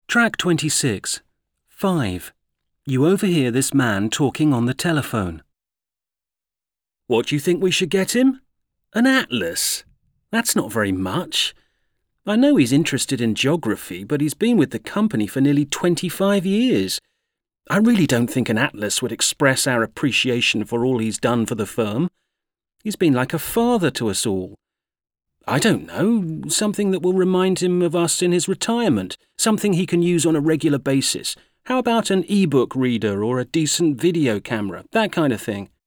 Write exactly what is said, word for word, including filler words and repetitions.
Track twenty-six. five. You overhear this man talking on the telephone. What do you think we should get him? An atlas? That's not very much. I know he's interested in geography, but he's been with the company for nearly twenty-five years. I really don't think an atlas would express our appreciation for all he's done for the firm. He's been like a father to us all. I don't know, something that will remind him of us in his retirement, something he can use on a regular basis. How about an e-book reader or a decent video camera, that kind of thing?